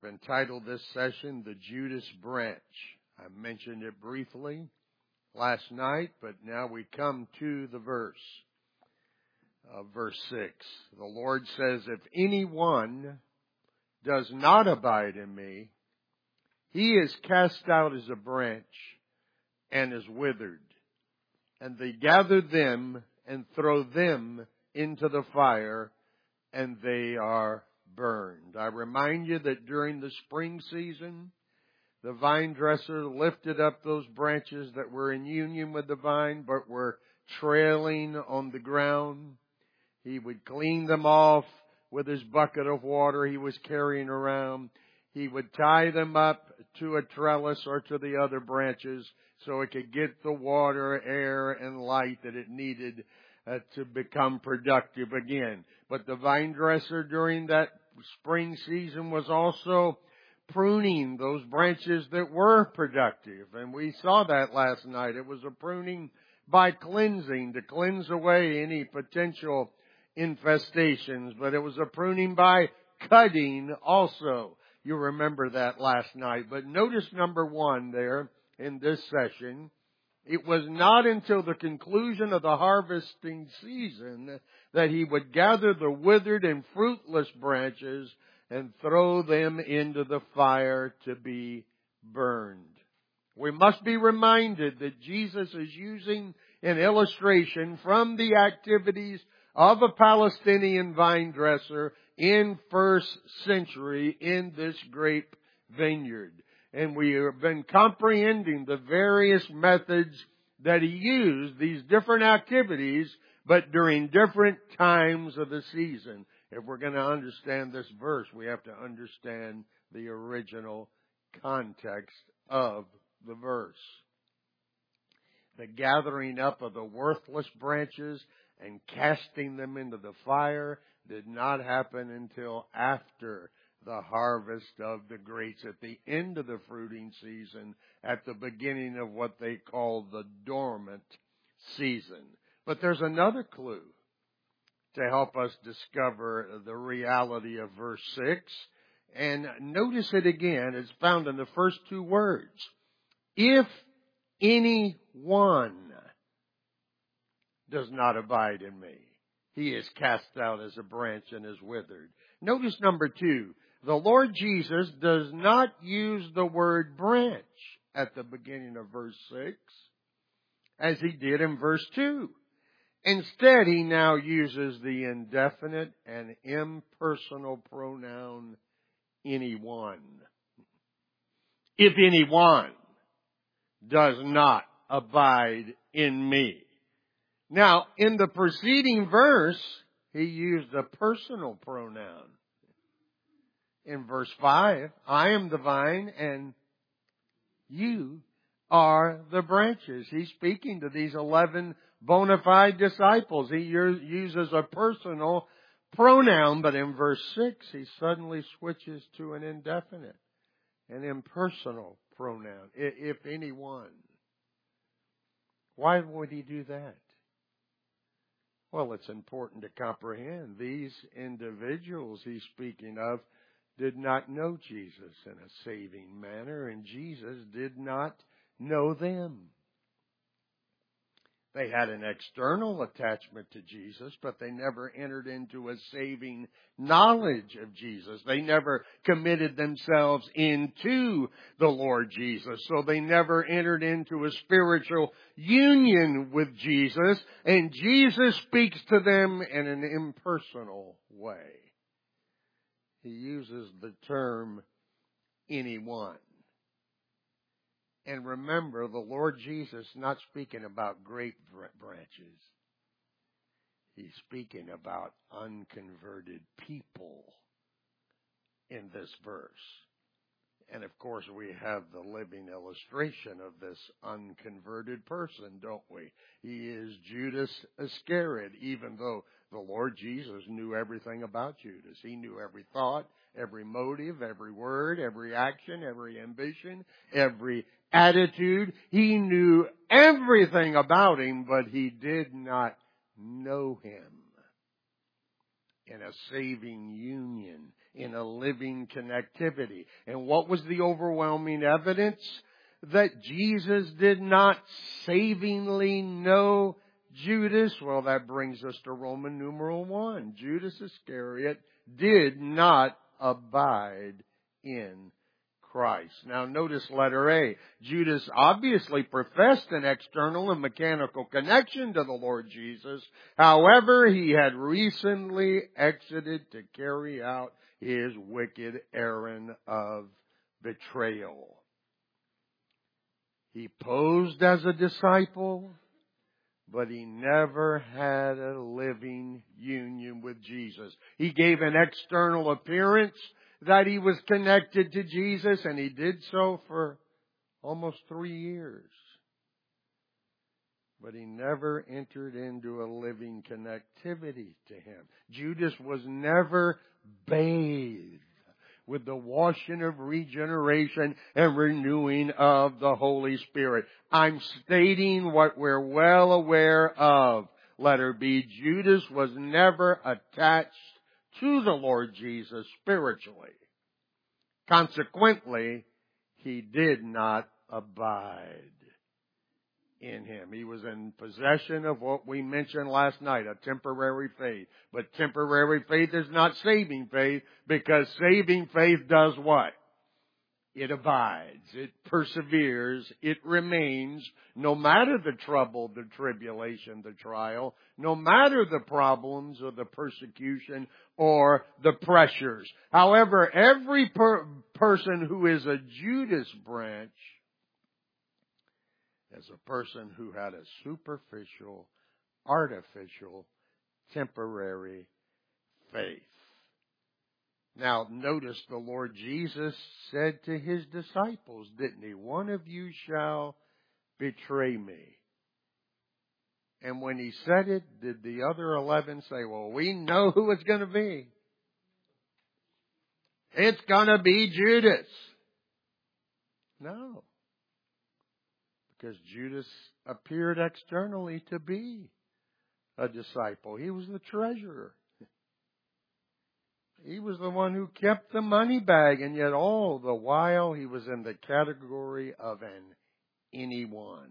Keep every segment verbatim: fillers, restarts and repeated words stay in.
I've entitled this session, The Judas Branch. I mentioned it briefly last night, but now we come to the verse. Uh, verse six. The Lord says, if anyone does not abide in me, he is cast out as a branch and is withered. And they gather them and throw them into the fire, and they are burned. I remind you that during the spring season, the vine dresser lifted up those branches that were in union with the vine, but were trailing on the ground. He would clean them off with his bucket of water he was carrying around. He would tie them up to a trellis or to the other branches so it could get the water, air, and light that it needed uh, to become productive again. But the vine dresser during that spring season was also pruning those branches that were productive. And we saw that last night. It was a pruning by cleansing, to cleanse away any potential infestations. But it was a pruning by cutting also. You remember that last night. But notice number one there in this session. It was not until the conclusion of the harvesting season that he would gather the withered and fruitless branches and throw them into the fire to be burned. We must be reminded that Jesus is using an illustration from the activities of a Palestinian vine dresser in first century in this grape vineyard. And we have been comprehending the various methods that he used, these different activities, but during different times of the season. If we're going to understand this verse, we have to understand the original context of the verse. The gathering up of the worthless branches and casting them into the fire did not happen until after the harvest of the grapes, at the end of the fruiting season, at the beginning of what they call the dormant season. But there's another clue to help us discover the reality of verse six. And notice it again. It's found in the first two words. If anyone does not abide in me, he is cast out as a branch and is withered. Notice number two. The Lord Jesus does not use the word branch at the beginning of verse six as he did in verse two. Instead, he now uses the indefinite and impersonal pronoun anyone. If anyone does not abide in me. Now, in the preceding verse, he used a personal pronoun. In verse five, I am the vine and you are the branches. He's speaking to these eleven bona fide disciples. He uses a personal pronoun, but in verse six, he suddenly switches to an indefinite, an impersonal pronoun, if anyone. Why would he do that? Well, it's important to comprehend these individuals he's speaking of did not know Jesus in a saving manner, and Jesus did not know them. They had an external attachment to Jesus, but they never entered into a saving knowledge of Jesus. They never committed themselves into the Lord Jesus. So they never entered into a spiritual union with Jesus. And Jesus speaks to them in an impersonal way. He uses the term anyone. And remember, the Lord Jesus is not speaking about grape branches. He's speaking about unconverted people in this verse. And of course, we have the living illustration of this unconverted person, don't we? He is Judas Iscariot, even though the Lord Jesus knew everything about Judas. He knew every thought, every motive, every word, every action, every ambition, every attitude. He knew everything about him, but he did not know him in a saving union, in a living connectivity. And what was the overwhelming evidence? That Jesus did not savingly know Judas. Well, that brings us to Roman numeral one. Judas Iscariot did not abide in Christ. Now notice letter A. Judas obviously professed an external and mechanical connection to the Lord Jesus. However, he had recently exited to carry out his wicked errand of betrayal. He posed as a disciple, but he never had a living union with Jesus. He gave an external appearance that he was connected to Jesus, and he did so for almost three years. But he never entered into a living connectivity to him. Judas was never bathed with the washing of regeneration and renewing of the Holy Spirit. I'm stating what we're well aware of. Letter B, Judas was never attached to the Lord Jesus spiritually. Consequently, he did not abide in him. He was in possession of what we mentioned last night, a temporary faith. But temporary faith is not saving faith, because saving faith does what? It abides. It perseveres. It remains, no matter the trouble, the tribulation, the trial, no matter the problems or the persecution or the pressures. However, every per- person who is a Judas branch as a person who had a superficial, artificial, temporary faith. Now, notice the Lord Jesus said to his disciples, didn't he? One of you shall betray me. And when he said it, did the other eleven say, well, we know who it's going to be. It's going to be Judas. No. Because Judas appeared externally to be a disciple. He was the treasurer. He was the one who kept the money bag, and yet all the while he was in the category of an anyone.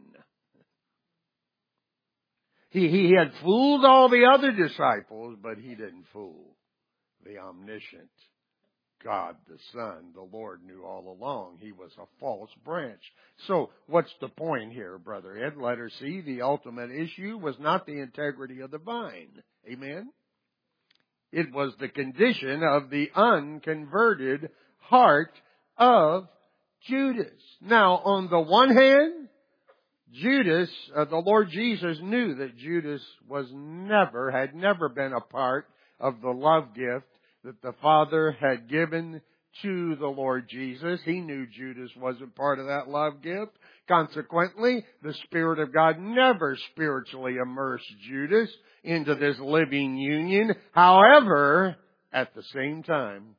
He, he had fooled all the other disciples, but he didn't fool the omniscient God the Son. The Lord knew all along he was a false branch. So what's the point here, Brother Ed? Letter C, the ultimate issue was not the integrity of the vine. Amen? It was the condition of the unconverted heart of Judas. Now, on the one hand, Judas, uh, the Lord Jesus knew that Judas was never, had never been a part of the love gift that the Father had given to the Lord Jesus. He knew Judas wasn't part of that love gift. Consequently, the Spirit of God never spiritually immersed Judas into this living union. However, at the same time,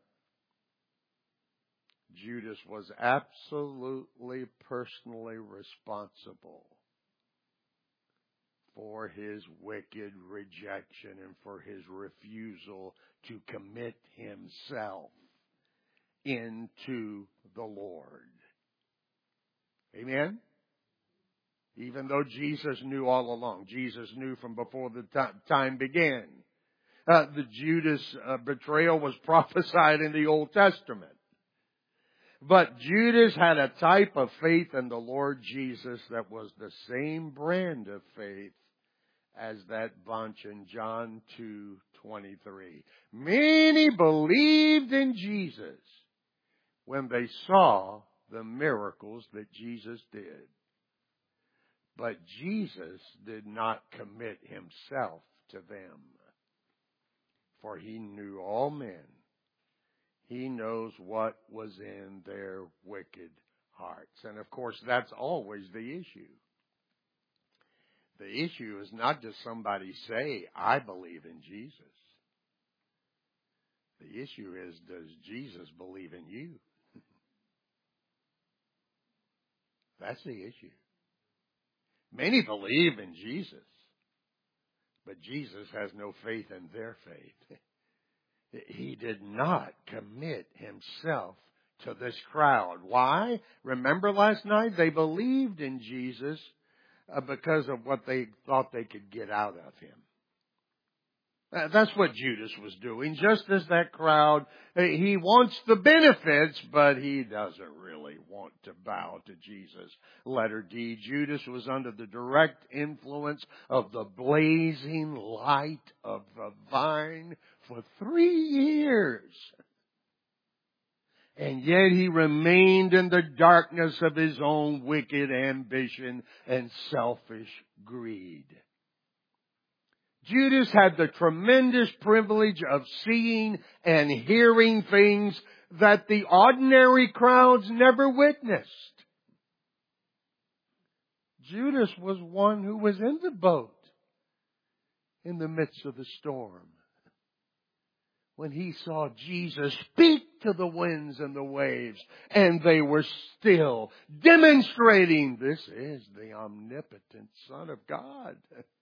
Judas was absolutely personally responsible for his wicked rejection and for his refusal to commit himself into the Lord. Amen? Even though Jesus knew all along. Jesus knew from before the t- time began. Uh, the Judas uh, betrayal was prophesied in the Old Testament. But Judas had a type of faith in the Lord Jesus that was the same brand of faith as that bunch in John two twenty-three. Many believed in Jesus when they saw the miracles that Jesus did. But Jesus did not commit himself to them, for he knew all men. He knows what was in their wicked hearts. And of course, that's always the issue. The issue is not just somebody say, I believe in Jesus. The issue is, does Jesus believe in you? That's the issue. Many believe in Jesus, but Jesus has no faith in their faith. He did not commit himself to this crowd. Why? Remember last night? They believed in Jesus uh, because of what they thought they could get out of him. Uh, that's what Judas was doing. Just as that crowd, uh, he wants the benefits, but he doesn't really want to bow to Jesus. Letter D, Judas was under the direct influence of the blazing light of the vine for three years. And yet he remained in the darkness of his own wicked ambition and selfish greed. Judas had the tremendous privilege of seeing and hearing things that the ordinary crowds never witnessed. Judas was one who was in the boat in the midst of the storm when he saw Jesus speak to the winds and the waves, and they were still, demonstrating this is the omnipotent Son of God.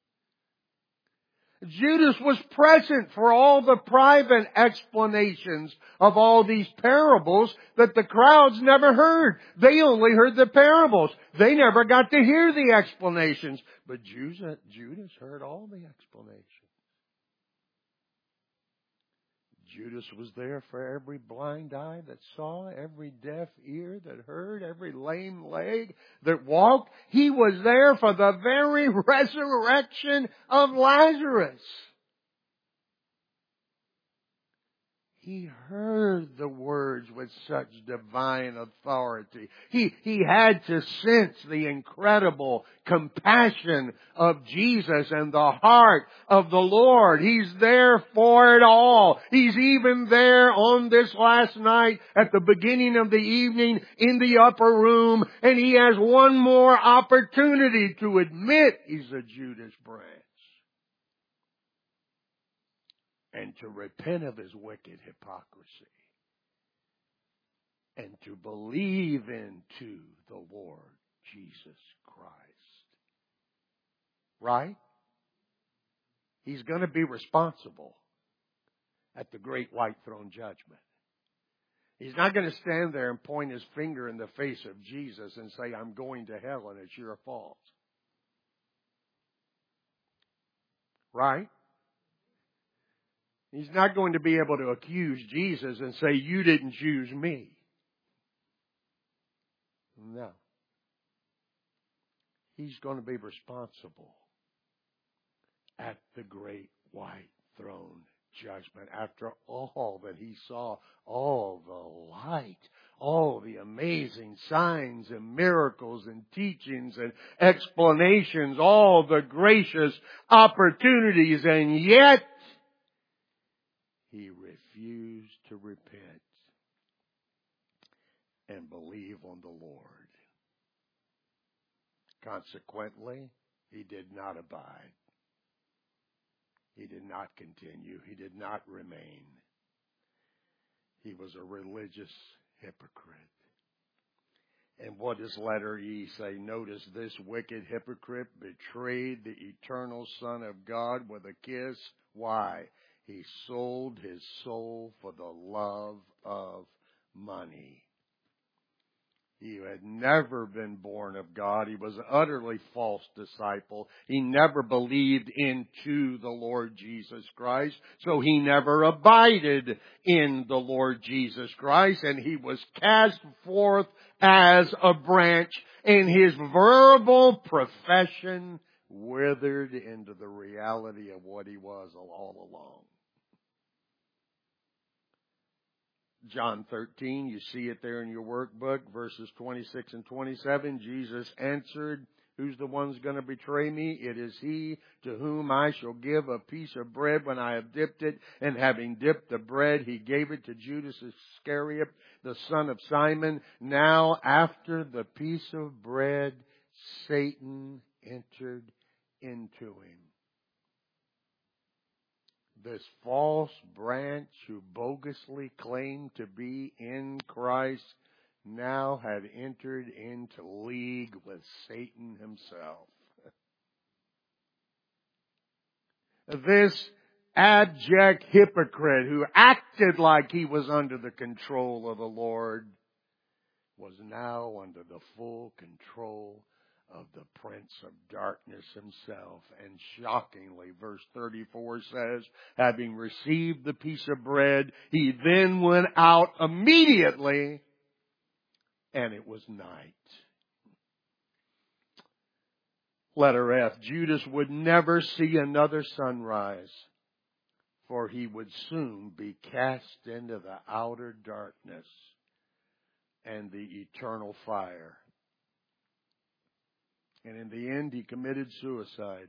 Judas was present for all the private explanations of all these parables that the crowds never heard. They only heard the parables. They never got to hear the explanations. But Judas heard all the explanations. Judas was there for every blind eye that saw, every deaf ear that heard, every lame leg that walked. He was there for the very resurrection of Lazarus. He heard the words with such divine authority. He, he had to sense the incredible compassion of Jesus and the heart of the Lord. He's there for it all. He's even there on this last night at the beginning of the evening in the upper room, and he has one more opportunity to admit he's a Judas branch and to repent of his wicked hypocrisy and to believe into the Lord Jesus Christ. Right? He's going to be responsible at the great white throne judgment. He's not going to stand there and point his finger in the face of Jesus and say, I'm going to hell and it's your fault. Right? He's not going to be able to accuse Jesus and say, you didn't choose me. No. He's going to be responsible at the great white throne judgment after all that he saw, all the light, all the amazing signs and miracles and teachings and explanations, all the gracious opportunities, and yet he refused to repent and believe on the Lord. Consequently, he did not abide. He did not continue. He did not remain. He was a religious hypocrite. And what does letter E say? Notice this wicked hypocrite betrayed the eternal Son of God with a kiss. Why? He sold his soul for the love of money. He had never been born of God. He was an utterly false disciple. He never believed into the Lord Jesus Christ. So he never abided in the Lord Jesus Christ. And he was cast forth as a branch. And his verbal profession withered into the reality of what he was all along. John thirteen, you see it there in your workbook, verses twenty-six and twenty-seven. Jesus answered, who's the one's going to betray me? It is he to whom I shall give a piece of bread when I have dipped it. And having dipped the bread, he gave it to Judas Iscariot, the son of Simon. Now, after the piece of bread, Satan entered into him. This false branch who bogusly claimed to be in Christ now had entered into league with Satan himself. This abject hypocrite who acted like he was under the control of the Lord was now under the full control of the Prince of Darkness himself. And shockingly, verse thirty-four says, having received the piece of bread, he then went out immediately, and it was night. Letter F, Judas would never see another sunrise, for he would soon be cast into the outer darkness and the eternal fire. And in the end, he committed suicide.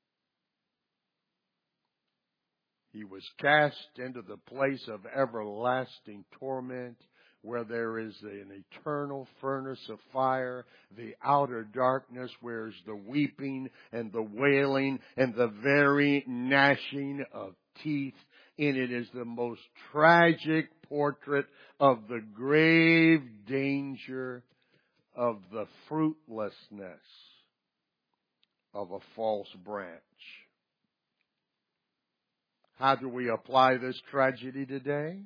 He was cast into the place of everlasting torment, where there is an eternal furnace of fire, the outer darkness, where is the weeping and the wailing and the very gnashing of teeth. And it is the most tragic portrait of the grave danger of the fruitlessness of a false branch. How do we apply this tragedy today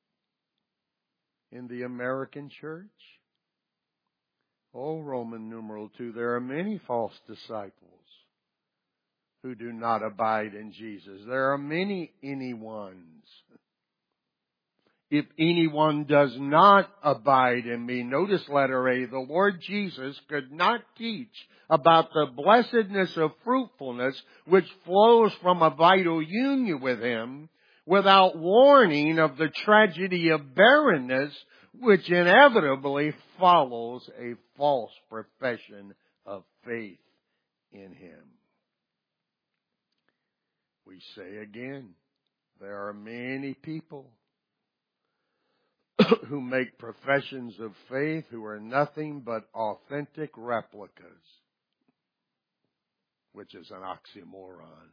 in the American church? Oh, Roman numeral two, there are many false disciples who do not abide in Jesus. There are many anyones. If anyone does not abide in me, notice letter A, the Lord Jesus could not teach about the blessedness of fruitfulness which flows from a vital union with Him without warning of the tragedy of barrenness which inevitably follows a false profession of faith in Him. We say again, there are many people who make professions of faith who are nothing but authentic replicas, which is an oxymoron.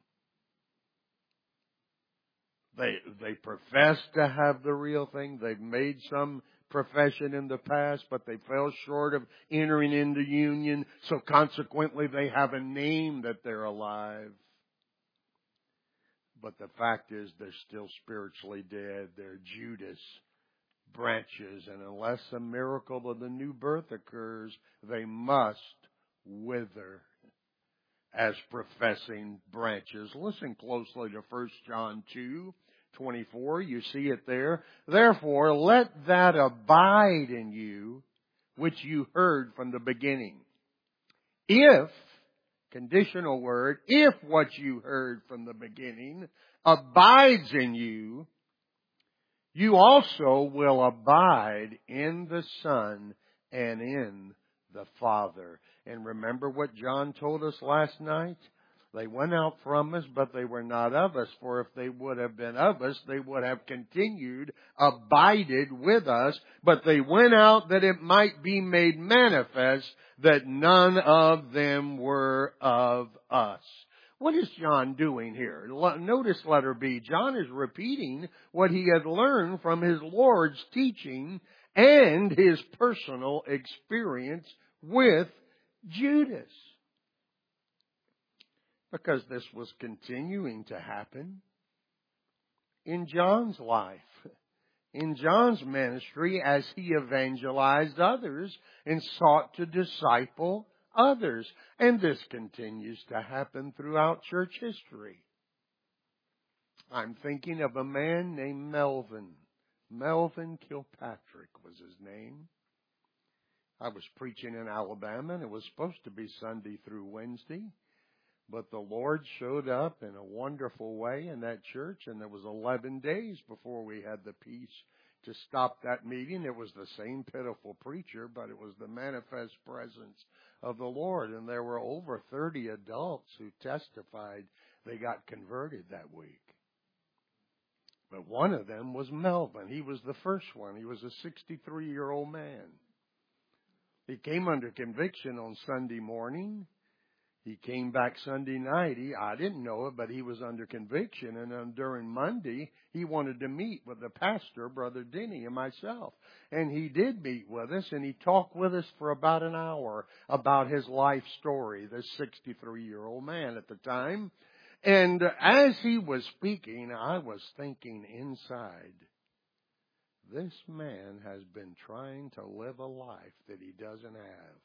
They, they profess to have the real thing. They've made some profession in the past, but they fell short of entering into union. So consequently, they have a name that they're alive. But the fact is, they're still spiritually dead. They're Judas branches, and unless a miracle of the new birth occurs, they must wither as professing branches. Listen closely to First John two twenty-four. You see it there. Therefore, let that abide in you which you heard from the beginning. If, conditional word, if what you heard from the beginning abides in you, you also will abide in the Son and in the Father. And remember what John told us last night? They went out from us, but they were not of us. For if they would have been of us, they would have continued, abided with us. But they went out that it might be made manifest that none of them were of us. What is John doing here? Notice letter B. John is repeating what he had learned from his Lord's teaching and his personal experience with Judas. Because this was continuing to happen in John's life, in John's ministry as he evangelized others and sought to disciple others. And this continues to happen throughout church history. I'm thinking of a man named Melvin. Melvin Kilpatrick was his name. I was preaching in Alabama, and it was supposed to be Sunday through Wednesday. But the Lord showed up in a wonderful way in that church, and there was eleven days before we had the peace to stop that meeting. It was the same pitiful preacher, but it was the manifest presence of the Lord. And there were over thirty adults who testified they got converted that week. But one of them was Melvin. He was the first one. He was a sixty-three-year-old man. He came under conviction on Sunday morning. He came back Sunday night. He, I didn't know it, but he was under conviction. And then during Monday, he wanted to meet with the pastor, Brother Denny, and myself. And he did meet with us, and he talked with us for about an hour about his life story, this sixty-three-year-old man at the time. And as he was speaking, I was thinking inside, this man has been trying to live a life that he doesn't have.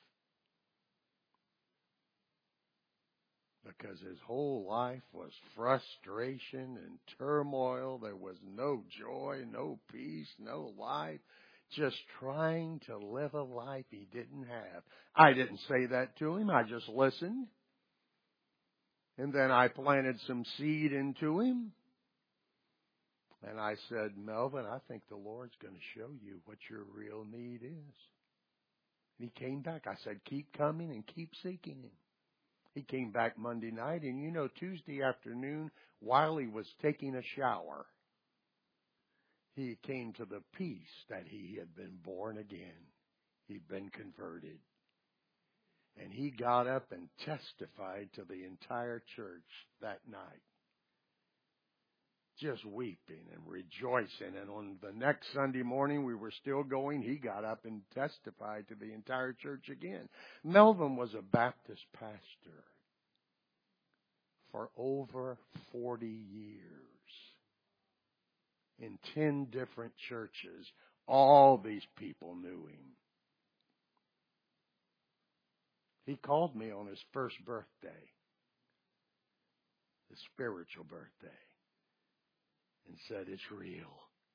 Because his whole life was frustration and turmoil. There was no joy, no peace, no life. Just trying to live a life he didn't have. I didn't say that to him. I just listened. And then I planted some seed into him. And I said, Melvin, I think the Lord's going to show you what your real need is. And he came back. I said, keep coming and keep seeking him. He came back Monday night, and you know, Tuesday afternoon, while he was taking a shower, he came to the peace that he had been born again. He'd been converted. And he got up and testified to the entire church that night. Just weeping and rejoicing. And on the next Sunday morning, we were still going. He got up and testified to the entire church again. Melvin was a Baptist pastor for over forty years in ten different churches. All these people knew him. He called me on his first birthday, his spiritual birthday, and said, it's real.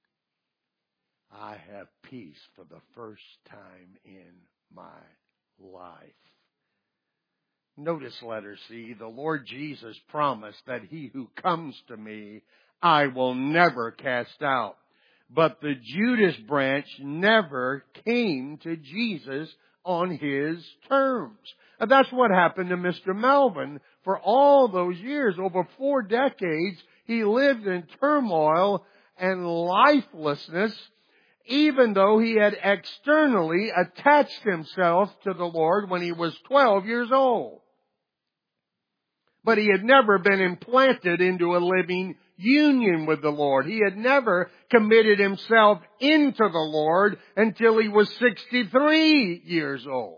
I have peace for the first time in my life. Notice letter C, the Lord Jesus promised that he who comes to me, I will never cast out. But the Judas branch never came to Jesus on his terms. And that's what happened to Mister Melvin. For all those years, over four decades, he lived in turmoil and lifelessness, even though he had externally attached himself to the Lord when he was twelve years old. But he had never been implanted into a living union with the Lord. He had never committed himself into the Lord until he was sixty-three years old.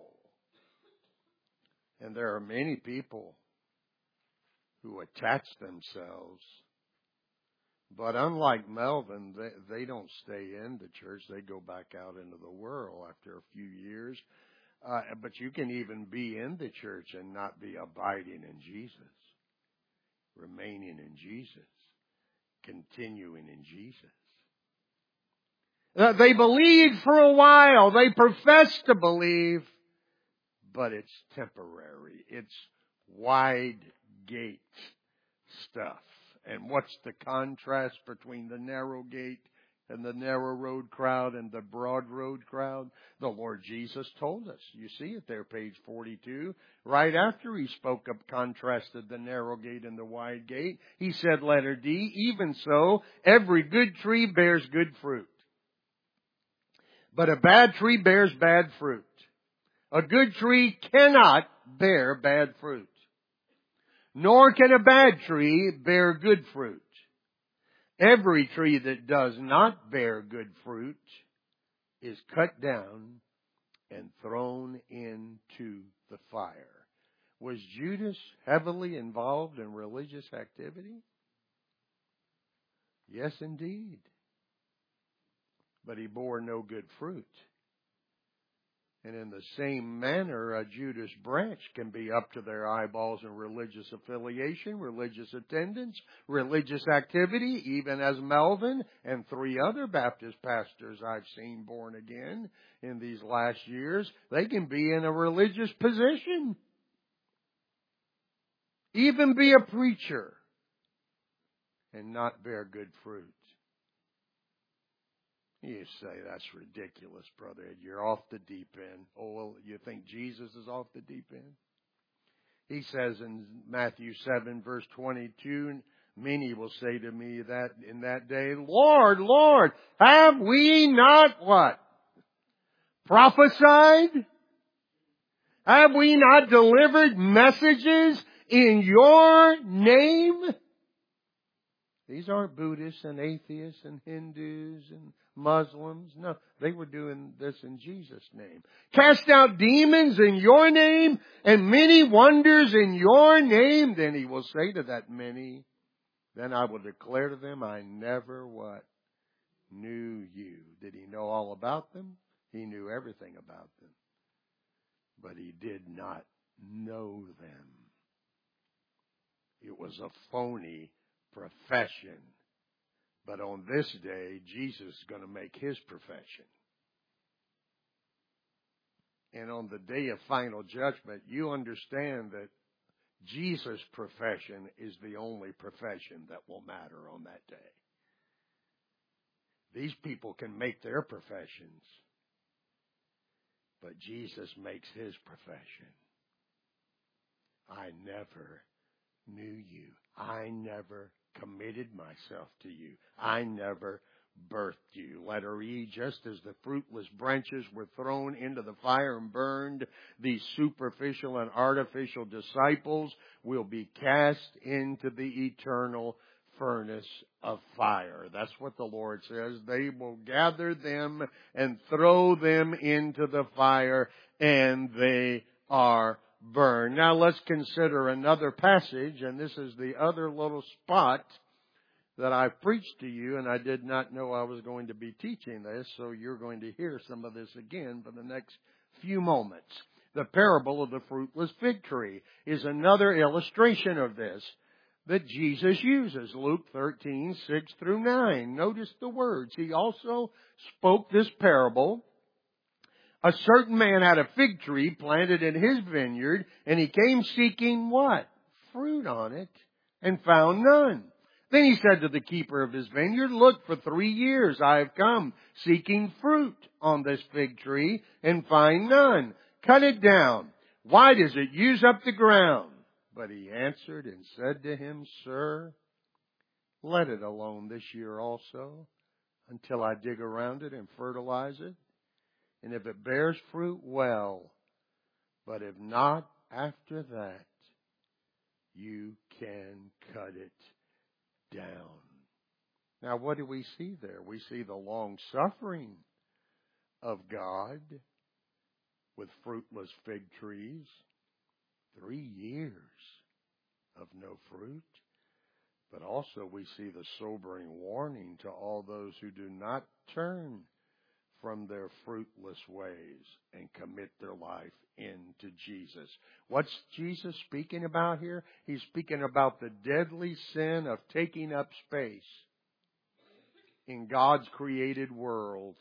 And there are many people who attach themselves. But unlike Melvin, they, they don't stay in the church. They go back out into the world after a few years. Uh, but you can even be in the church and not be abiding in Jesus, remaining in Jesus, continuing in Jesus. Uh, they believed for a while. They profess to believe, but it's temporary. It's wide gate stuff. And what's the contrast between the narrow gate and the narrow road crowd and the broad road crowd? The Lord Jesus told us. You see it there, page forty-two. Right after he spoke up, contrasted the narrow gate and the wide gate, he said, letter D, even so, every good tree bears good fruit. But a bad tree bears bad fruit. A good tree cannot bear bad fruit. Nor can a bad tree bear good fruit. Every tree that does not bear good fruit is cut down and thrown into the fire. Was Judas heavily involved in religious activity? Yes, indeed. But he bore no good fruit. And in the same manner, a Judas branch can be up to their eyeballs in religious affiliation, religious attendance, religious activity, even as Melvin and three other Baptist pastors I've seen born again in these last years. They can be in a religious position. Even be a preacher and not bear good fruit. You say, that's ridiculous, Brother Ed. You're off the deep end. Oh, well, you think Jesus is off the deep end? He says in Matthew seven, verse twenty-two, many will say to me that in that day, Lord, Lord, have we not what? Prophesied? Have we not delivered messages in your name? These aren't Buddhists and atheists and Hindus and Muslims. No, they were doing this in Jesus' name. Cast out demons in your name and many wonders in your name. Then he will say to that many, then I will declare to them, I never what? Knew you. Did he know all about them? He knew everything about them. But he did not know them. It was a phony profession. But on this day, Jesus is going to make his profession. And on the day of final judgment, you understand that Jesus' profession is the only profession that will matter on that day. These people can make their professions, but Jesus makes his profession. I never knew you. I never committed myself to you. I never birthed you. Letter E, just as the fruitless branches were thrown into the fire and burned, these superficial and artificial disciples will be cast into the eternal furnace of fire. That's what the Lord says. They will gather them and throw them into the fire, and they are burned. Now let's consider another passage, and this is the other little spot that I preached to you, and I did not know I was going to be teaching this, so you're going to hear some of this again for the next few moments. The parable of the fruitless fig tree is another illustration of this that Jesus uses. Luke thirteen, six through nine. Notice the words. He also spoke this parable. A certain man had a fig tree planted in his vineyard, and he came seeking what? Fruit on it, and found none. Then he said to the keeper of his vineyard, look, for three years I have come seeking fruit on this fig tree, and find none. Cut it down. Why does it use up the ground? But he answered and said to him, Sir, let it alone this year also, until I dig around it and fertilize it. And if it bears fruit, well. But if not, after that, you can cut it down. Now, what do we see there? We see the long suffering of God with fruitless fig trees. Three years of no fruit. But also we see the sobering warning to all those who do not turn from their fruitless ways and commit their life into Jesus. What's Jesus speaking about here? He's speaking about the deadly sin of taking up space in God's created world,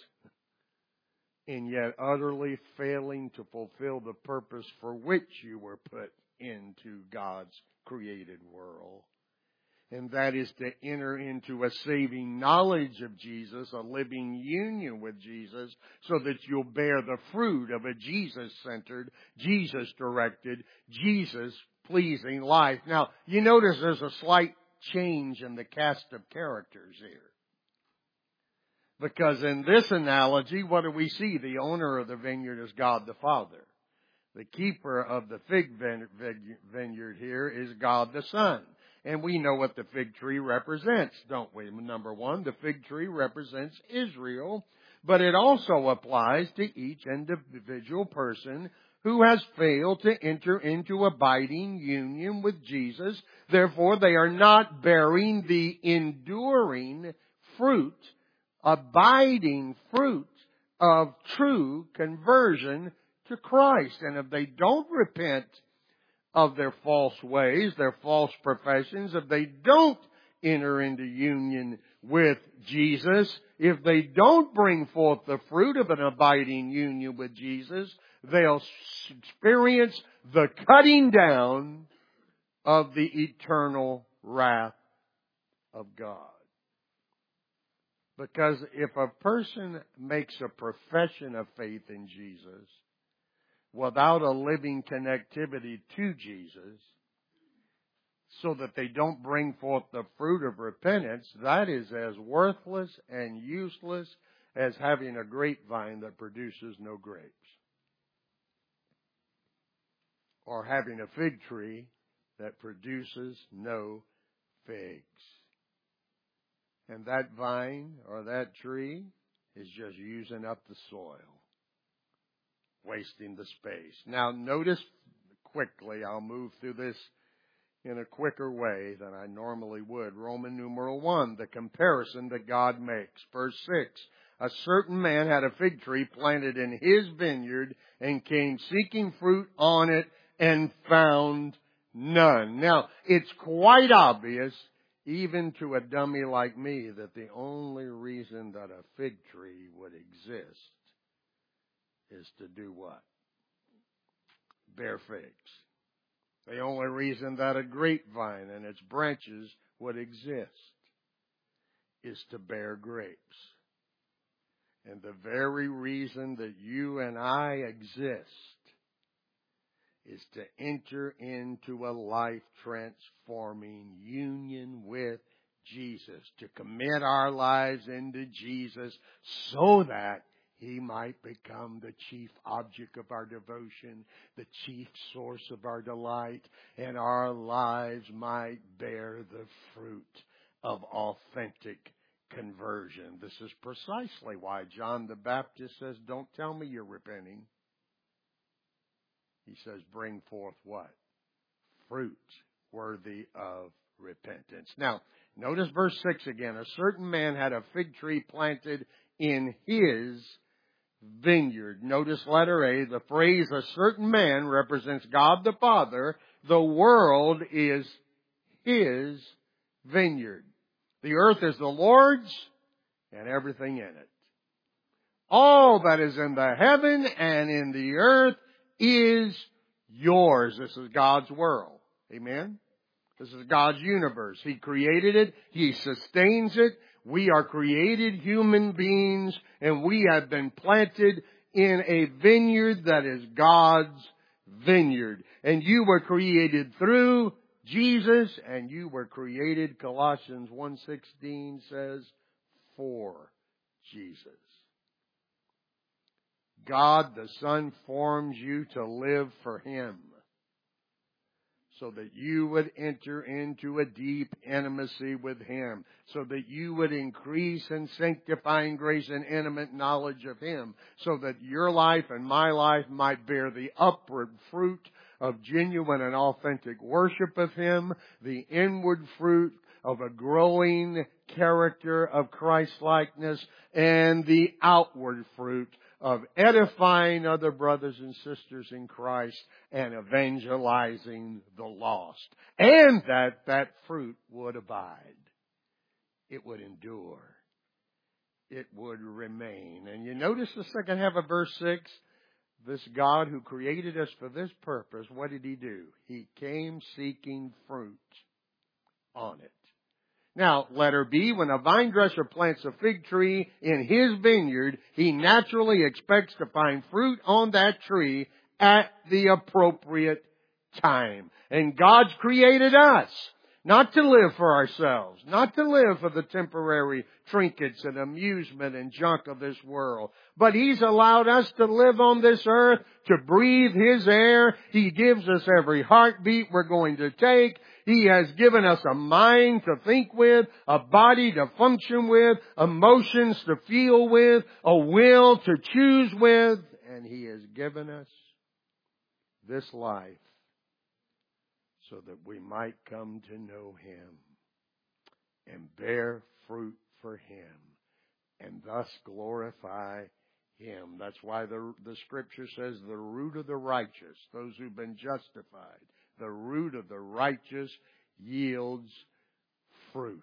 and yet utterly failing to fulfill the purpose for which you were put into God's created world. And that is to enter into a saving knowledge of Jesus, a living union with Jesus, so that you'll bear the fruit of a Jesus-centered, Jesus-directed, Jesus-pleasing life. Now, you notice there's a slight change in the cast of characters here. Because in this analogy, what do we see? The owner of the vineyard is God the Father. The keeper of the fig vineyard here is God the Son. And we know what the fig tree represents, don't we? Number one, the fig tree represents Israel, but it also applies to each individual person who has failed to enter into abiding union with Jesus. Therefore, they are not bearing the enduring fruit, abiding fruit of true conversion to Christ. And if they don't repent of their false ways, their false professions, if they don't enter into union with Jesus, if they don't bring forth the fruit of an abiding union with Jesus, they'll experience the cutting down of the eternal wrath of God. Because if a person makes a profession of faith in Jesus without a living connectivity to Jesus, so that they don't bring forth the fruit of repentance, that is as worthless and useless as having a grapevine that produces no grapes, or having a fig tree that produces no figs. And that vine or that tree is just using up the soil, wasting the space. Now notice quickly, I'll move through this in a quicker way than I normally would. Roman numeral one, the comparison that God makes. Verse six, a certain man had a fig tree planted in his vineyard and came seeking fruit on it and found none. Now, it's quite obvious, even to a dummy like me, that the only reason that a fig tree would exist is to do what? Bear figs. The only reason that a grapevine and its branches would exist is to bear grapes. And the very reason that you and I exist is to enter into a life-transforming union with Jesus, to commit our lives into Jesus so that He might become the chief object of our devotion, the chief source of our delight, and our lives might bear the fruit of authentic conversion. This is precisely why John the Baptist says, don't tell me you're repenting. He says, bring forth what? Fruit worthy of repentance. Now, notice verse six again. A certain man had a fig tree planted in his vineyard. Notice letter A. The phrase a certain man represents God the Father. The world is His vineyard. The earth is the Lord's and everything in it. All that is in the heaven and in the earth is yours. This is God's world. Amen? This is God's universe. He created it. He sustains it. We are created human beings, and we have been planted in a vineyard that is God's vineyard. And you were created through Jesus, and you were created, Colossians one sixteen says, for Jesus. God the Son forms you to live for Him, so that you would enter into a deep intimacy with Him, so that you would increase in sanctifying grace and intimate knowledge of Him, so that your life and my life might bear the upward fruit of genuine and authentic worship of Him, the inward fruit of a growing character of Christ-likeness, and the outward fruit of edifying other brothers and sisters in Christ and evangelizing the lost. And that that fruit would abide. It would endure. It would remain. And you notice the second half of verse six? This God who created us for this purpose, what did He do? He came seeking fruit on it. Now, letter B, when a vine dresser plants a fig tree in his vineyard, he naturally expects to find fruit on that tree at the appropriate time. And God's created us not to live for ourselves, not to live for the temporary trinkets and amusement and junk of this world, but He's allowed us to live on this earth, to breathe His air. He gives us every heartbeat we're going to take. He has given us a mind to think with, a body to function with, emotions to feel with, a will to choose with, and He has given us this life so that we might come to know Him and bear fruit for Him and thus glorify Him. That's why the, the Scripture says the root of the righteous, those who've been justified, the root of the righteous yields fruit.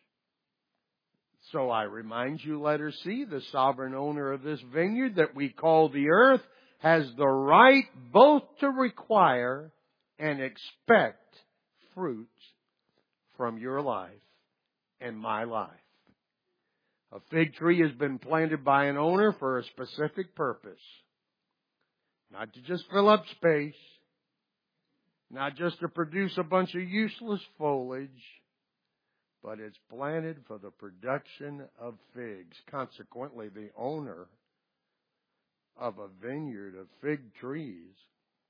So I remind you, letter C, the sovereign owner of this vineyard that we call the earth has the right both to require and expect fruit from your life and my life. A fig tree has been planted by an owner for a specific purpose. Not to just fill up space, not just to produce a bunch of useless foliage, but it's planted for the production of figs. Consequently, the owner of a vineyard of fig trees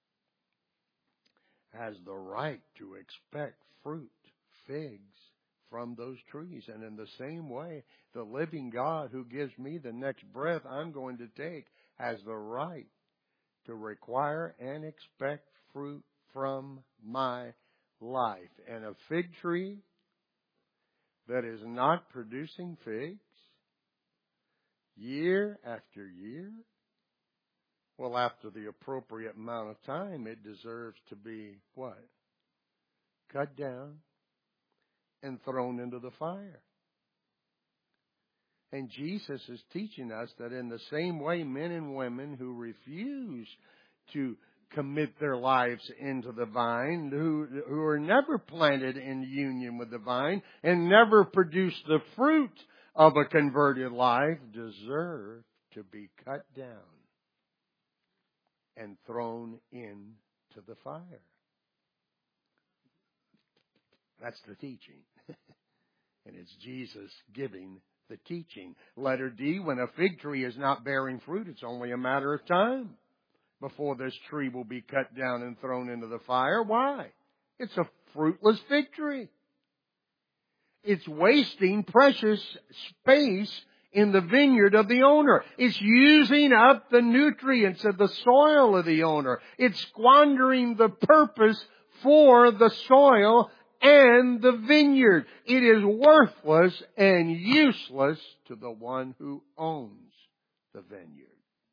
has the right to expect fruit, figs, from those trees. And in the same way, the living God who gives me the next breath I'm going to take has the right to require and expect fruit from my life. And a fig tree that is not producing figs year after year, well, after the appropriate amount of time, it deserves to be what? Cut down and thrown into the fire. And Jesus is teaching us that in the same way, men and women who refuse to commit their lives into the vine, who, who are never planted in union with the vine and never produce the fruit of a converted life, deserve to be cut down and thrown into the fire. That's the teaching. And it's Jesus giving the teaching. Letter D, when a fig tree is not bearing fruit, it's only a matter of time before this tree will be cut down and thrown into the fire. Why? It's a fruitless fig tree. It's wasting precious space in the vineyard of the owner. It's using up the nutrients of the soil of the owner. It's squandering the purpose for the soil and the vineyard. It is worthless and useless to the one who owns the vineyard.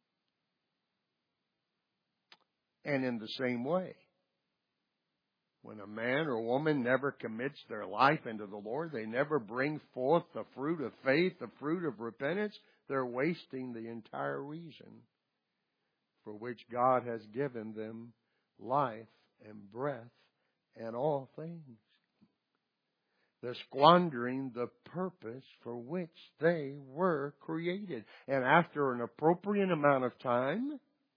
And in the same way, when a man or woman never commits their life into the Lord, they never bring forth the fruit of faith, the fruit of repentance, they're wasting the entire reason for which God has given them life and breath and all things. They're squandering the purpose for which they were created. And after an appropriate amount of time,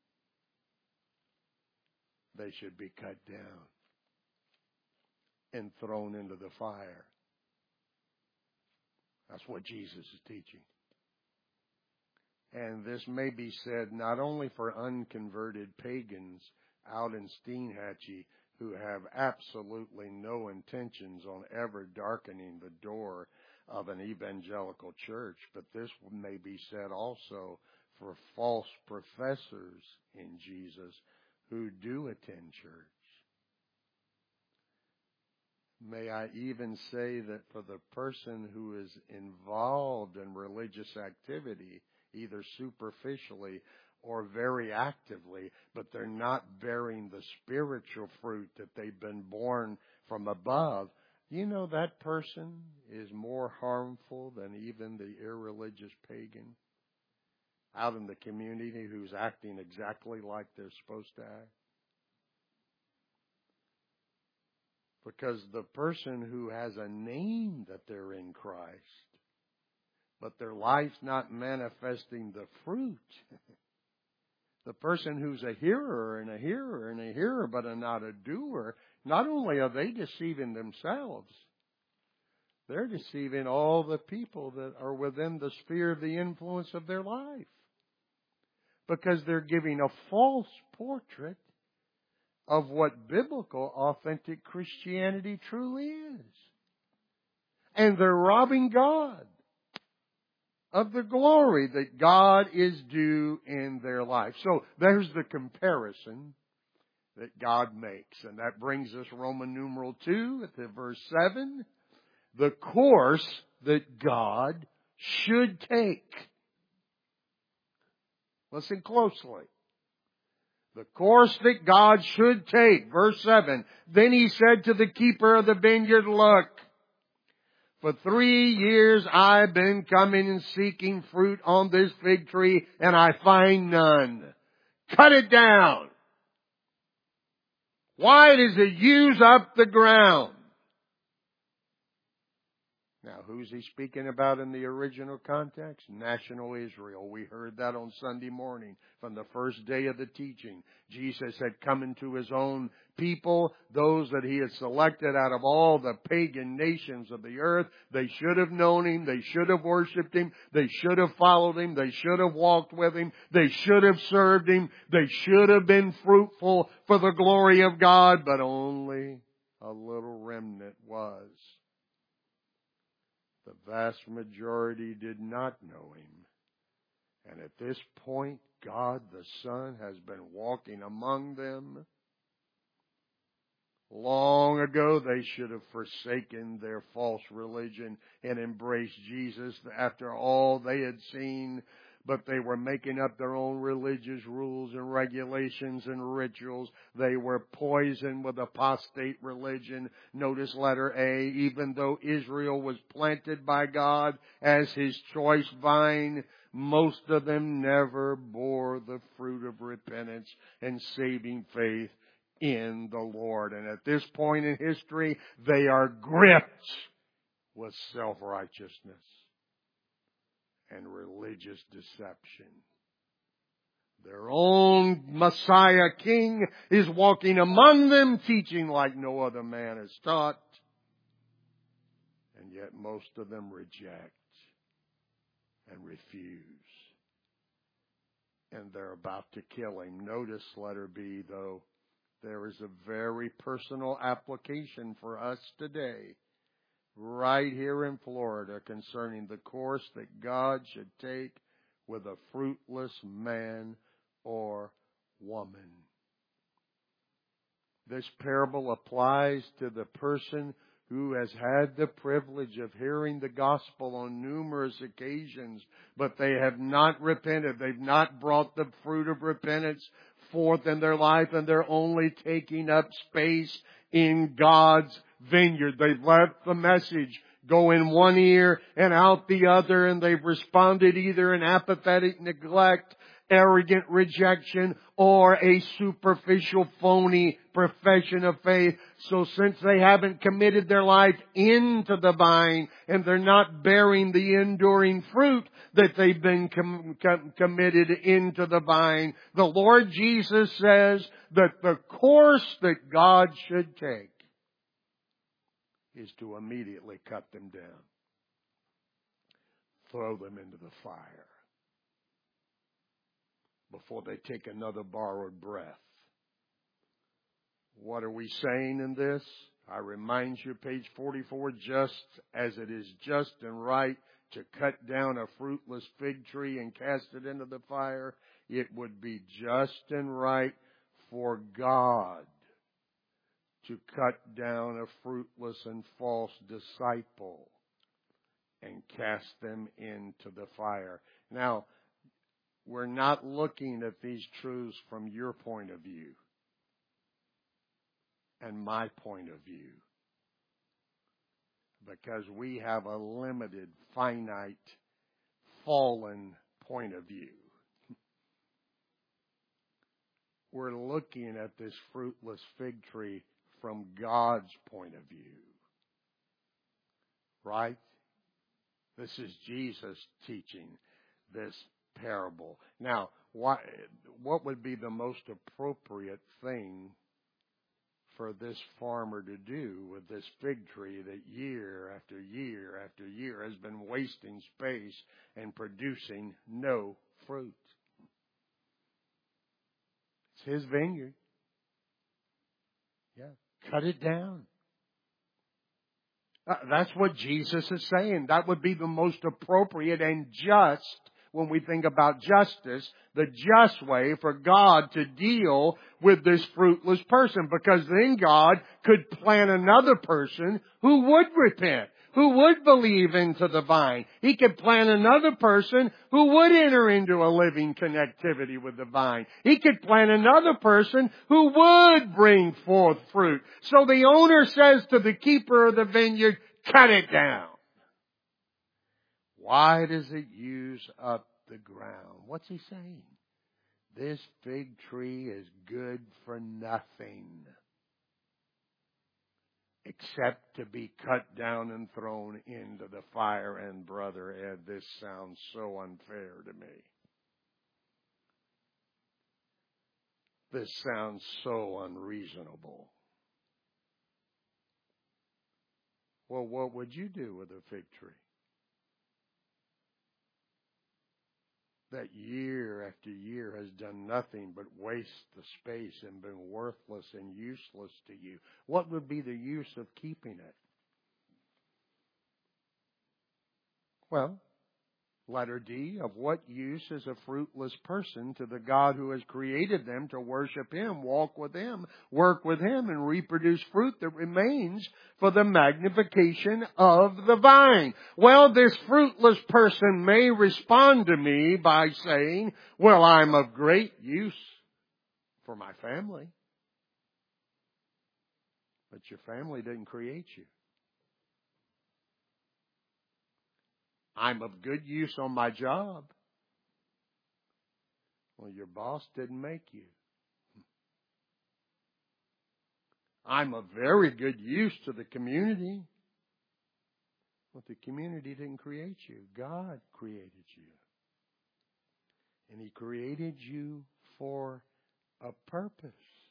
they should be cut down and thrown into the fire. That's what Jesus is teaching. And this may be said not only for unconverted pagans out in Steinhatchee who have absolutely no intentions on ever darkening the door of an evangelical church, but this may be said also for false professors in Jesus who do attend church. May I even say that for the person who is involved in religious activity, either superficially or very actively, but they're not bearing the spiritual fruit that they've been born from above, you know that person is more harmful than even the irreligious pagan out in the community who's acting exactly like they're supposed to act. Because the person who has a name that they're in Christ, but their life's not manifesting the fruit, the person who's a hearer and a hearer and a hearer but are not a doer, not only are they deceiving themselves, they're deceiving all the people that are within the sphere of the influence of their life. Because they're giving a false portrait of what biblical, authentic Christianity truly is. And they're robbing God of the glory that God is due in their life. So there's the comparison that God makes. And that brings us Roman numeral two at the verse seven. The course that God should take. Listen closely. The course that God should take. Verse seven. Then he said to the keeper of the vineyard, look, for three years I've been coming and seeking fruit on this fig tree, and I find none. Cut it down. Why does it use up the ground? Now, who's he speaking about in the original context? National Israel. We heard that on Sunday morning from the first day of the teaching. Jesus had come into his own people, those that he had selected out of all the pagan nations of the earth. They should have known him. They should have worshiped him. They should have followed him. They should have walked with him. They should have served him. They should have been fruitful for the glory of God, but only a little remnant was. The vast majority did not know Him. And at this point, God the Son has been walking among them. Long ago, they should have forsaken their false religion and embraced Jesus after all they had seen. But they were making up their own religious rules and regulations and rituals. They were poisoned with apostate religion. Notice letter A, even though Israel was planted by God as His choice vine, most of them never bore the fruit of repentance and saving faith in the Lord. And at this point in history, they are gripped with self-righteousness and religious deception. Their own Messiah King is walking among them, teaching like no other man has taught. And yet most of them reject and refuse. And they're about to kill Him. Notice letter B, though, there is a very personal application for us today, right here in Florida, concerning the course that God should take with a fruitless man or woman. This parable applies to the person who has had the privilege of hearing the gospel on numerous occasions, but they have not repented. They've not brought the fruit of repentance forth in their life, and they're only taking up space in God's vineyard. They've let the message go in one ear and out the other, and they've responded either in apathetic neglect, arrogant rejection, or a superficial, phony profession of faith. So since they haven't committed their life into the vine, and they're not bearing the enduring fruit that they've been com- com- committed into the vine, the Lord Jesus says that the course that God should take is to immediately cut them down, throw them into the fire before they take another borrowed breath. What are we saying in this? I remind you, page forty-four, just as it is just and right to cut down a fruitless fig tree and cast it into the fire, it would be just and right for God to cut down a fruitless and false disciple and cast them into the fire. Now, we're not looking at these truths from your point of view and my point of view, because we have a limited, finite, fallen point of view. We're looking at this fruitless fig tree from God's point of view. Right? This is Jesus teaching this parable. Now, why, what would be the most appropriate thing for this farmer to do with this fig tree that year after year after year has been wasting space and producing no fruit? It's his vineyard. Yeah, cut it down. Uh, that's what Jesus is saying. That would be the most appropriate and just, when we think about justice, the just way for God to deal with this fruitless person. Because then God could plant another person who would repent, who would believe into the vine. He could plant another person who would enter into a living connectivity with the vine. He could plant another person who would bring forth fruit. So the owner says to the keeper of the vineyard, cut it down. Why does it use up the ground? What's he saying? This fig tree is good for nothing except to be cut down and thrown into the fire. And Brother Ed, this sounds so unfair to me. This sounds so unreasonable. Well, what would you do with a fig tree that year after year has done nothing but waste the space and been worthless and useless to you? What would be the use of keeping it? Well, letter D, of what use is a fruitless person to the God who has created them to worship Him, walk with Him, work with Him, and reproduce fruit that remains for the magnification of the vine? Well, this fruitless person may respond to me by saying, well, I'm of great use for my family. But your family didn't create you. I'm of good use on my job. Well, your boss didn't make you. I'm of very good use to the community. Well, the community didn't create you. God created you. And He created you for a purpose.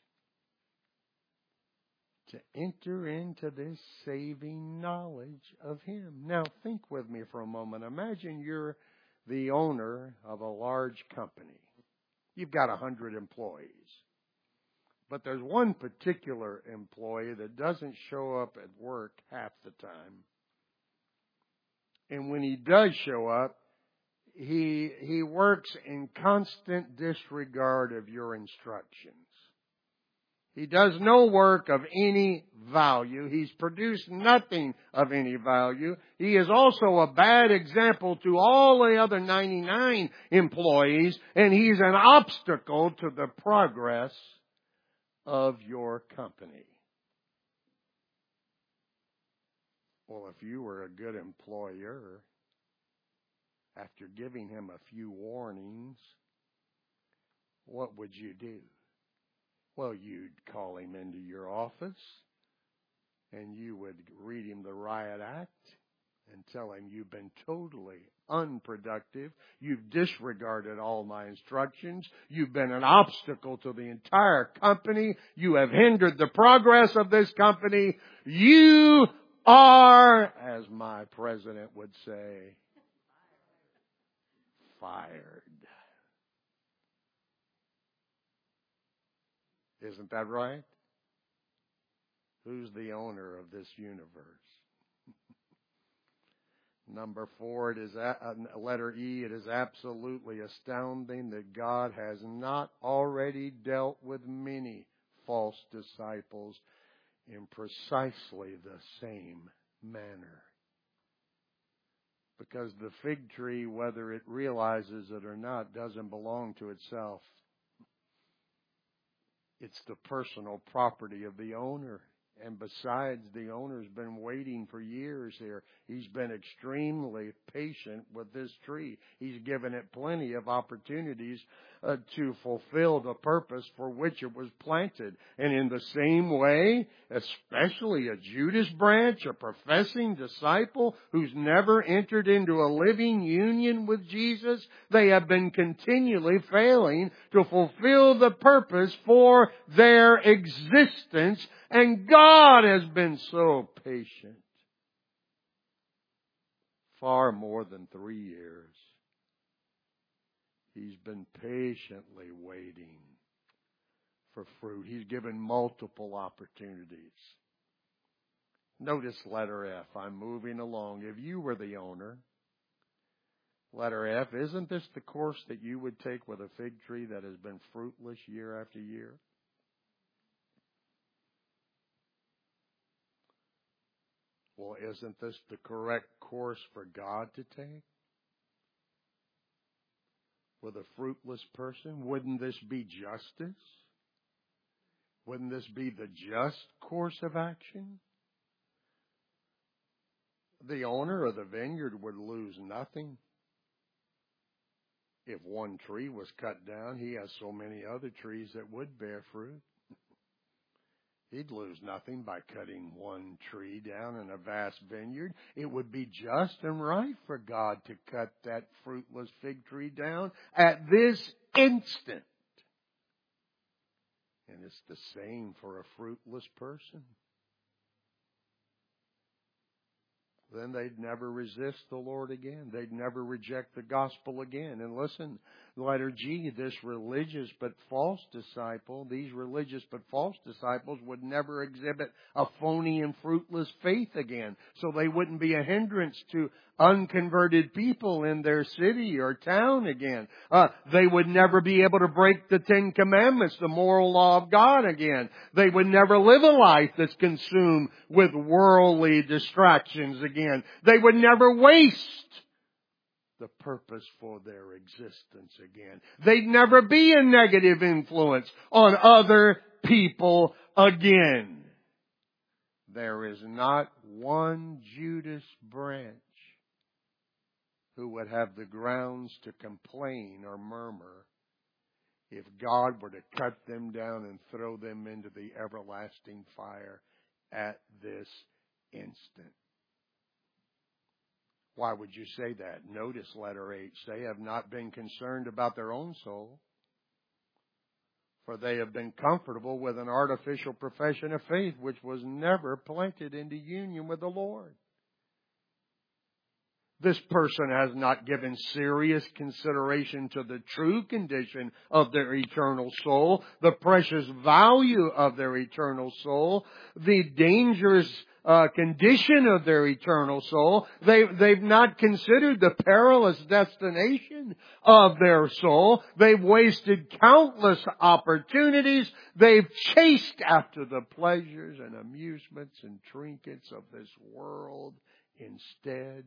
To enter into this saving knowledge of Him. Now, think with me for a moment. Imagine you're the owner of a large company. You've got a hundred employees. But there's one particular employee that doesn't show up at work half the time. And when he does show up, he, he works in constant disregard of your instructions. He does no work of any value. He's produced nothing of any value. He is also a bad example to all the other ninety-nine employees, and he's an obstacle to the progress of your company. Well, if you were a good employer, after giving him a few warnings, what would you do? Well, you'd call him into your office and you would read him the riot act and tell him you've been totally unproductive. You've disregarded all my instructions. You've been an obstacle to the entire company. You have hindered the progress of this company. You are, as my president would say, fired. Isn't that right? Who's the owner of this universe? Number four, it is a, uh, letter E, it is absolutely astounding that God has not already dealt with many false disciples in precisely the same manner. Because the fig tree, whether it realizes it or not, doesn't belong to itself. It's the personal property of the owner. And besides, the owner's been waiting for years here. He's been extremely patient with this tree. He's given it plenty of opportunities uh, to fulfill the purpose for which it was planted. And in the same way, especially a Judas branch, a professing disciple who's never entered into a living union with Jesus, they have been continually failing to fulfill the purpose for their existence. And God has been so patient. Far more than three years. He's been patiently waiting for fruit. He's given multiple opportunities. Notice letter F. I'm moving along. If you were the owner, letter F, isn't this the course that you would take with a fig tree that has been fruitless year after year? Well, isn't this the correct course for God to take? With a fruitless person? Wouldn't this be justice? Wouldn't this be the just course of action? The owner of the vineyard would lose nothing. If one tree was cut down, he has so many other trees that would bear fruit. He'd lose nothing by cutting one tree down in a vast vineyard. It would be just and right for God to cut that fruitless fig tree down at this instant. And it's the same for a fruitless person. then they'd never resist the Lord again. They'd never reject the gospel again. And listen, letter G, this religious but false disciple, these religious but false disciples would never exhibit a phony and fruitless faith again. So they wouldn't be a hindrance to unconverted people in their city or town again. Uh, they would never be able to break the Ten Commandments, the moral law of God again. They would never live a life that's consumed with worldly distractions again. They would never waste the purpose for their existence again. They'd never be a negative influence on other people again. There is not one Judas branch who would have the grounds to complain or murmur if God were to cut them down and throw them into the everlasting fire at this instant. Why would you say that? Notice letter H. They have not been concerned about their own soul, for they have been comfortable with an artificial profession of faith which was never planted into union with the Lord. This person has not given serious consideration to the true condition of their eternal soul, the precious value of their eternal soul, the dangerous uh, condition of their eternal soul. They, they've not considered the perilous destination of their soul. They've wasted countless opportunities. They've chased after the pleasures and amusements and trinkets of this world instead.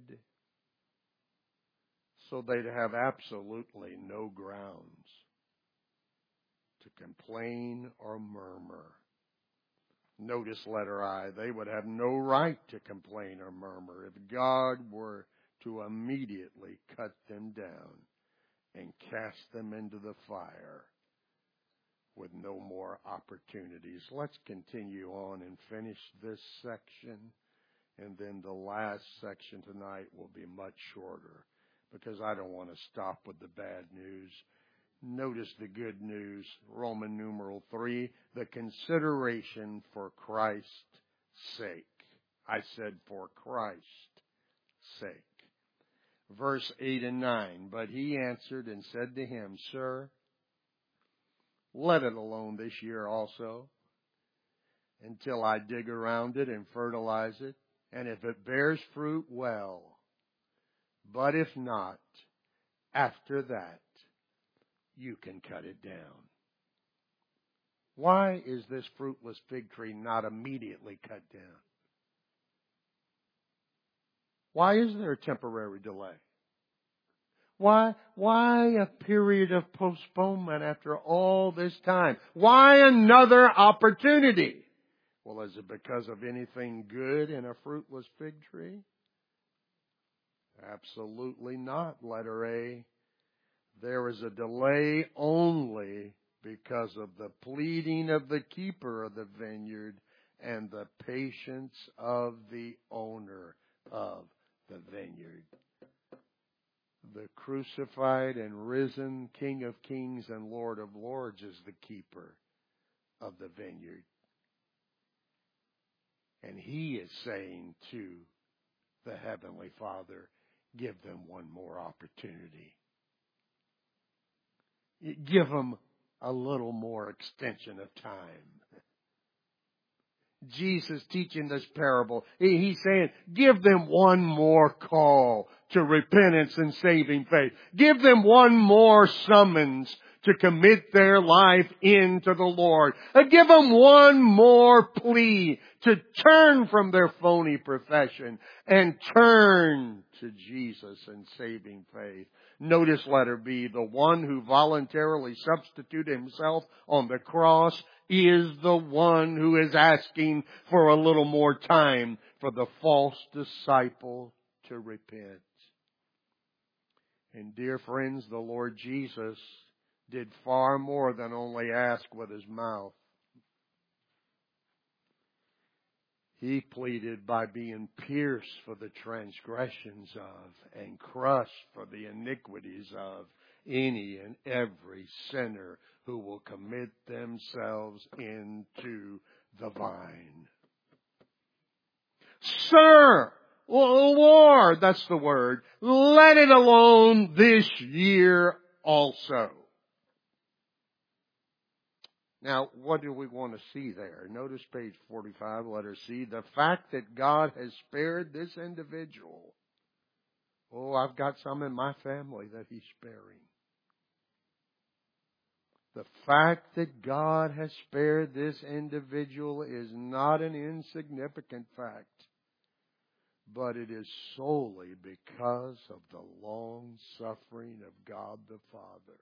So they'd have absolutely no grounds to complain or murmur. Notice letter I. They would have no right to complain or murmur if God were to immediately cut them down and cast them into the fire with no more opportunities. Let's continue on and finish this section. And then the last section tonight will be much shorter, because I don't want to stop with the bad news. Notice the good news, Roman numeral three, the consideration for Christ's sake. I said for Christ's sake. Verse eight and nine, but he answered and said to him, Sir, let it alone this year also, until I dig around it and fertilize it, and if it bears fruit, well. But if not, after that, you can cut it down. Why is this fruitless fig tree not immediately cut down? Why is there a temporary delay? Why, why a period of postponement after all this time? Why another opportunity? Well, is it because of anything good in a fruitless fig tree? Absolutely not, letter A. There is a delay only because of the pleading of the keeper of the vineyard and the patience of the owner of the vineyard. The crucified and risen King of Kings and Lord of Lords is the keeper of the vineyard. And he is saying to the Heavenly Father, give them one more opportunity. Give them a little more extension of time. Jesus teaching this parable, he's saying, give them one more call to repentance and saving faith. Give them one more summons to commit their life into the Lord. Give them one more plea to turn from their phony profession and turn to Jesus and saving faith. Notice letter B, the one who voluntarily substituted himself on the cross is the one who is asking for a little more time for the false disciple to repent. And dear friends, the Lord Jesus did far more than only ask with his mouth. He pleaded by being pierced for the transgressions of and crushed for the iniquities of any and every sinner who will commit themselves into the vine. Sir, Lord, that's the word, let it alone this year also. Now, what do we want to see there? Notice page forty-five, letter C. The fact that God has spared this individual. Oh, I've got some in my family that He's sparing. The fact that God has spared this individual is not an insignificant fact, but it is solely because of the long suffering of God the Father.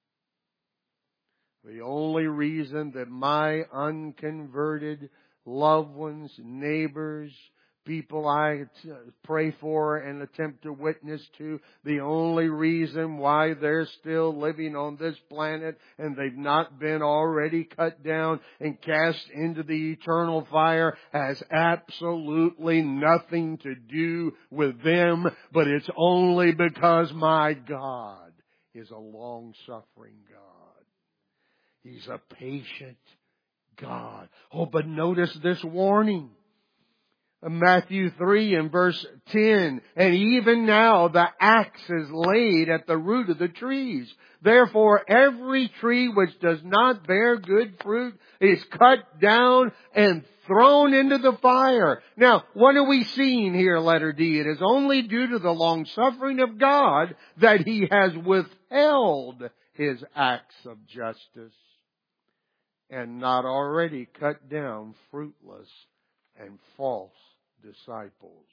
The only reason that my unconverted loved ones, neighbors, people I pray for and attempt to witness to, the only reason why they're still living on this planet and they've not been already cut down and cast into the eternal fire has absolutely nothing to do with them, but it's only because my God is a long-suffering God. He's a patient God. Oh, but notice this warning. Matthew three and verse ten. And even now the axe is laid at the root of the trees. Therefore every tree which does not bear good fruit is cut down and thrown into the fire. Now, what are we seeing here, letter D? It is only due to the long suffering of God that He has withheld His acts of justice and not already cut down fruitless and false disciples.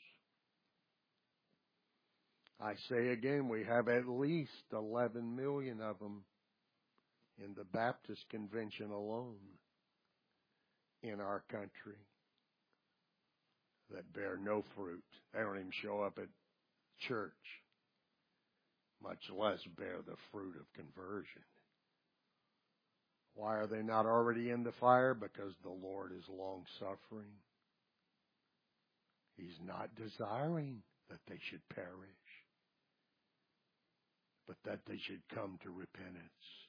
I say again, we have at least eleven million of them in the Baptist Convention alone in our country that bear no fruit. They don't even show up at church, much less bear the fruit of conversion. Why are they not already in the fire? Because the Lord is long-suffering. He's not desiring that they should perish, but that they should come to repentance.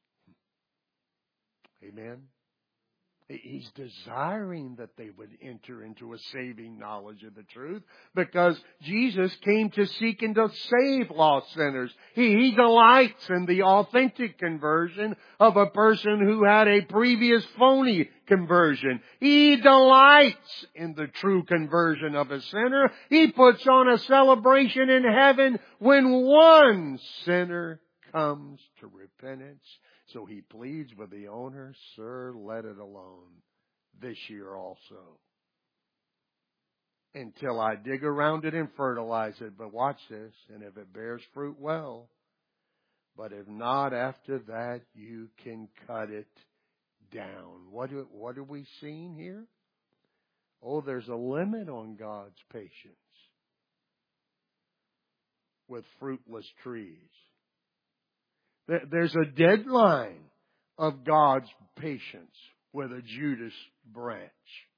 Amen? He's desiring that they would enter into a saving knowledge of the truth, because Jesus came to seek and to save lost sinners. He, he delights in the authentic conversion of a person who had a previous phony conversion. He delights in the true conversion of a sinner. He puts on a celebration in heaven when one sinner comes to repentance. So He pleads with the owner, sir, let it alone this year also, until I dig around it and fertilize it. But watch this, and if it bears fruit, well. But if not, after that, you can cut it down. What, do, what are we seeing here? Oh, there's a limit on God's patience with fruitless trees. There's a deadline of God's patience with a Judas branch.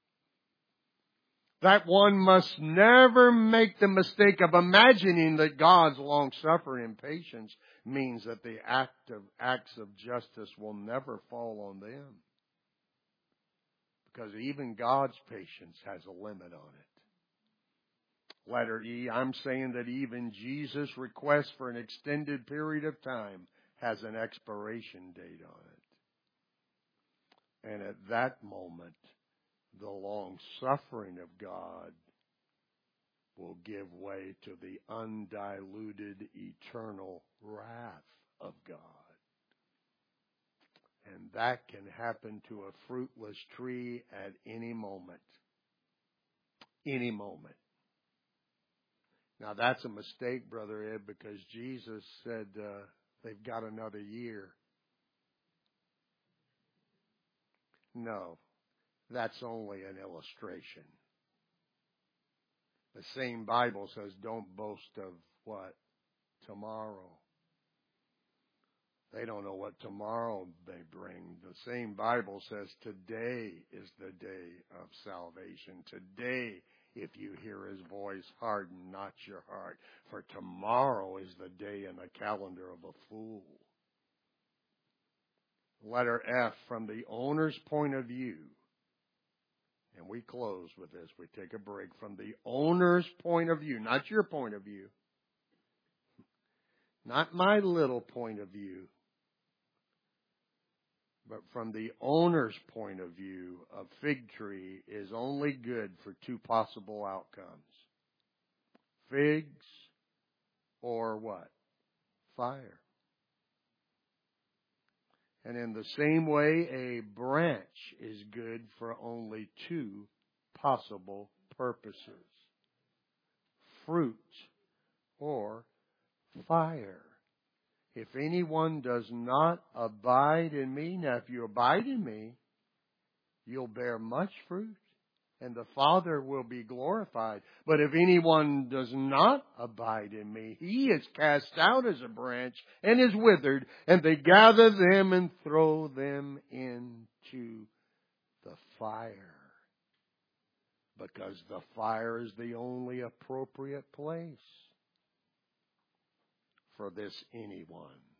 That one must never make the mistake of imagining that God's long-suffering and patience means that the act of acts of justice will never fall on them. Because even God's patience has a limit on it. Letter E, I'm saying that even Jesus' request for an extended period of time has an expiration date on it. And at that moment, the long suffering of God will give way to the undiluted eternal wrath of God. And that can happen to a fruitless tree at any moment. Any moment. Now that's a mistake, Brother Ed, because Jesus said uh, they've got another year. No, that's only an illustration. The same Bible says don't boast of what? Tomorrow. They don't know what tomorrow may bring. The same Bible says today is the day of salvation. Today, if you hear His voice, harden not your heart. For tomorrow is the day in the calendar of a fool. Letter F, from the owner's point of view, And we close with this. We take a break from the owner's point of view, not your point of view, not my little point of view, but from the owner's point of view, a fig tree is only good for two possible outcomes. Figs or what? Fire. And in the same way, a branch is good for only two possible purposes. Fruit or fire. If anyone does not abide in me, now if you abide in me, you'll bear much fruit, and the Father will be glorified. But if anyone does not abide in me, he is cast out as a branch and is withered, and they gather them and throw them into the fire. Because the fire is the only appropriate place for this anyone.